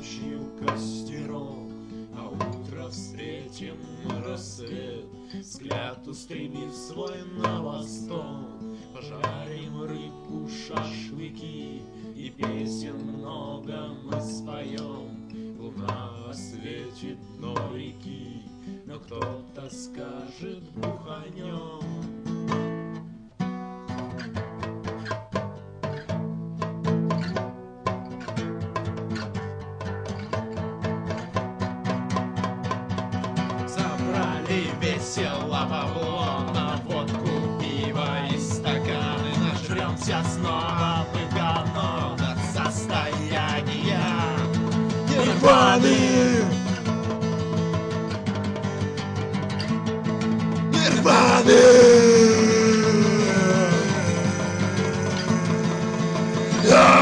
ночью костером, а утро встретим рассвет, взгляд устремив свой на восток. Пожарим рыбку, шашлыки, и песен много мы споем. Луна осветит дно реки, но кто-то скажет буханем. Собрали весело бабло на водку, пиво и стаканы. Нажремся снова в говно до состояния нирваны. Нирваны.